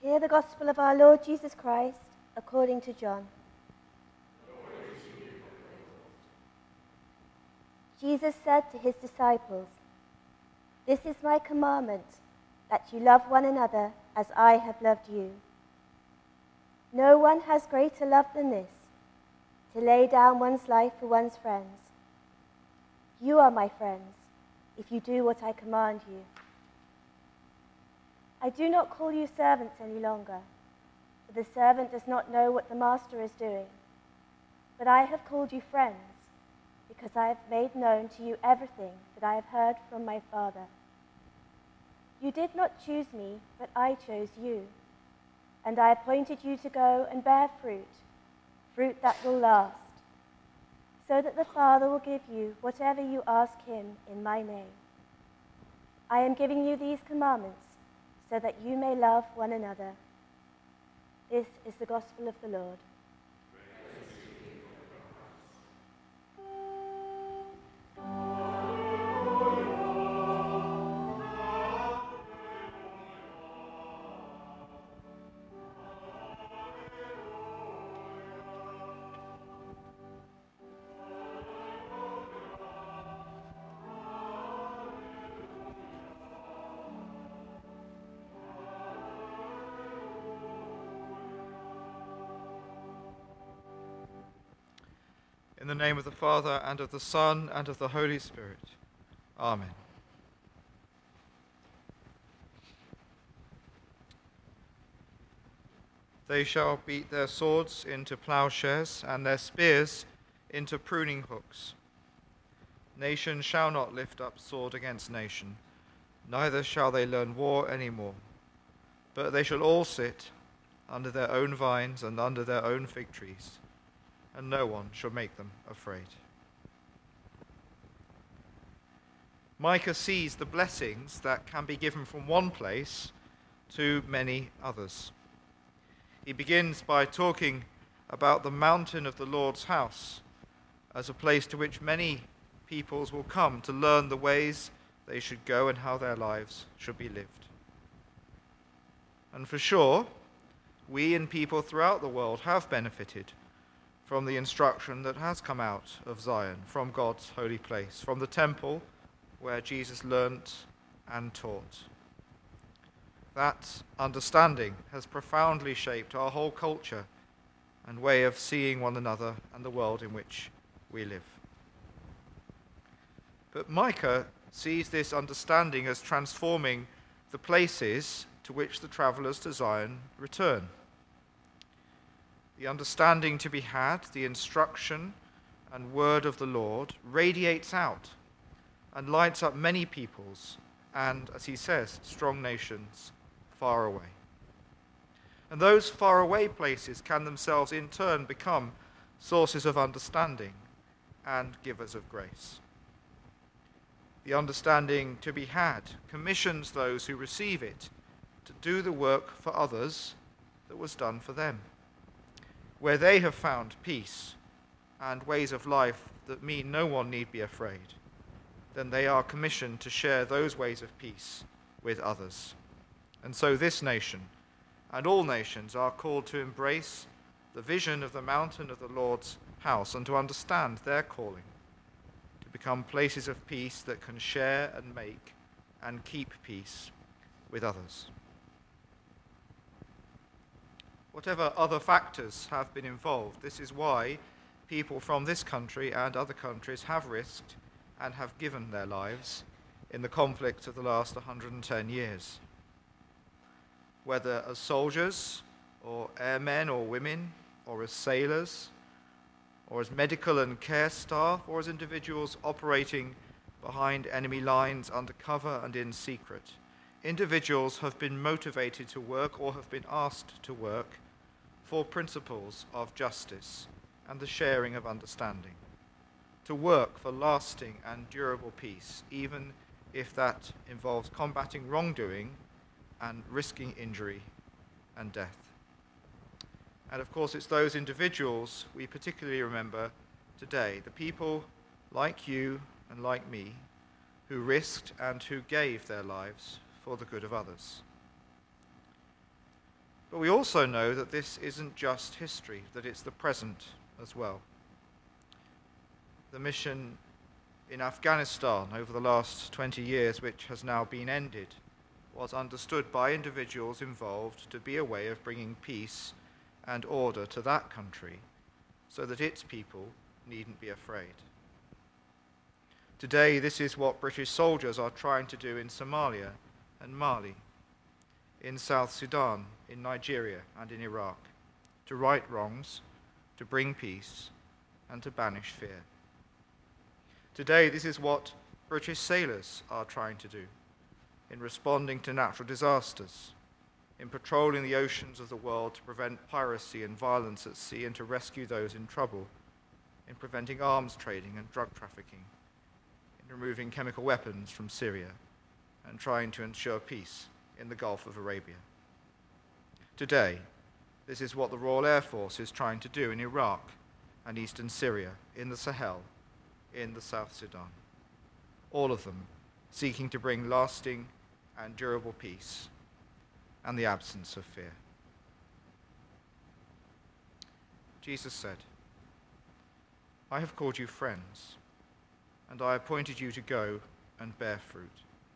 Hear the gospel of our Lord Jesus Christ according to John. Jesus said to his disciples, "This is my commandment, that you love one another as I have loved you. No one has greater love than this, to lay down one's life for one's friends. You are my friends, if you do what I command you. I do not call you servants any longer, for the servant does not know what the master is doing. But I have called you friends, because I have made known to you everything that I have heard from my Father. You did not choose me, but I chose you, and I appointed you to go and bear fruit, fruit that will last, so that the Father will give you whatever you ask him in my name. I am giving you these commandments, so that you may love one another. This is the gospel of the Lord." In the name of the Father, and of the Son, and of the Holy Spirit. Amen. They shall beat their swords into plowshares, and their spears into pruning hooks. Nation shall not lift up sword against nation, neither shall they learn war any more. But they shall all sit under their own vines and under their own fig trees, and no one shall make them afraid. Micah sees the blessings that can be given from one place to many others. He begins by talking about the mountain of the Lord's house as a place to which many peoples will come to learn the ways they should go and how their lives should be lived. And for sure, we and people throughout the world have benefited from the instruction that has come out of Zion, from God's holy place, from the temple where Jesus learnt and taught. That understanding has profoundly shaped our whole culture and way of seeing one another and the world in which we live. But Micah sees this understanding as transforming the places to which the travellers to Zion return. The understanding to be had, the instruction and word of the Lord, radiates out and lights up many peoples and, as he says, strong nations far away. And those faraway places can themselves in turn become sources of understanding and givers of grace. The understanding to be had commissions those who receive it to do the work for others that was done for them. Where they have found peace and ways of life that mean no one need be afraid, then they are commissioned to share those ways of peace with others. And so this nation and all nations are called to embrace the vision of the mountain of the Lord's house and to understand their calling, to become places of peace that can share and make and keep peace with others. Whatever other factors have been involved, this is why people from this country and other countries have risked and have given their lives in the conflict of the last 110 years. Whether as soldiers, or airmen or women, or as sailors, or as medical and care staff, or as individuals operating behind enemy lines under cover and in secret, individuals have been motivated to work or have been asked to work for principles of justice and the sharing of understanding, to work for lasting and durable peace, even if that involves combating wrongdoing and risking injury and death. And of course, it's those individuals we particularly remember today, the people like you and like me, who risked and who gave their lives for the good of others. But we also know that this isn't just history, that it's the present as well. The mission in Afghanistan over the last 20 years, which has now been ended, was understood by individuals involved to be a way of bringing peace and order to that country so that its people needn't be afraid. Today, this is what British soldiers are trying to do in Somalia and Mali, in South Sudan, in Nigeria, and in Iraq, to right wrongs, to bring peace, and to banish fear. Today, this is what British sailors are trying to do in responding to natural disasters, in patrolling the oceans of the world to prevent piracy and violence at sea and to rescue those in trouble, in preventing arms trading and drug trafficking, in removing chemical weapons from Syria, and trying to ensure peace in the Gulf of Arabia. Today, this is what the Royal Air Force is trying to do in Iraq and eastern Syria, in the Sahel, in the South Sudan. All of them seeking to bring lasting and durable peace and the absence of fear. Jesus said, "I have called you friends, and I appointed you to go and bear fruit."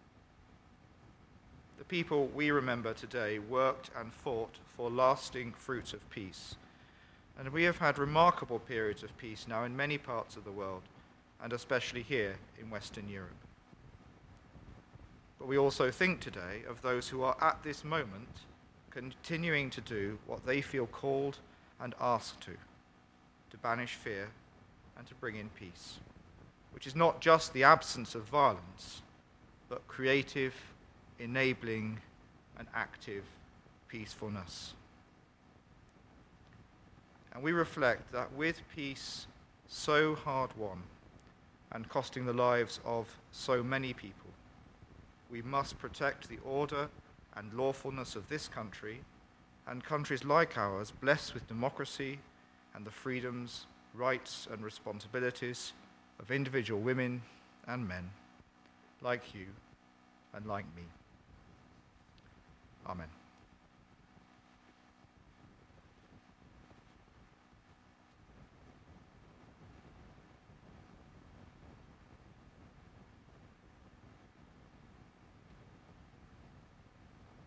The people we remember today worked and fought for lasting fruits of peace, and we have had remarkable periods of peace now in many parts of the world, and especially here in Western Europe. But we also think today of those who are at this moment continuing to do what they feel called and asked to banish fear and to bring in peace, which is not just the absence of violence, but creative, enabling, and active peacefulness. And we reflect that with peace so hard won and costing the lives of so many people, we must protect the order and lawfulness of this country and countries like ours blessed with democracy and the freedoms, rights, and responsibilities of individual women and men like you and like me. Amen.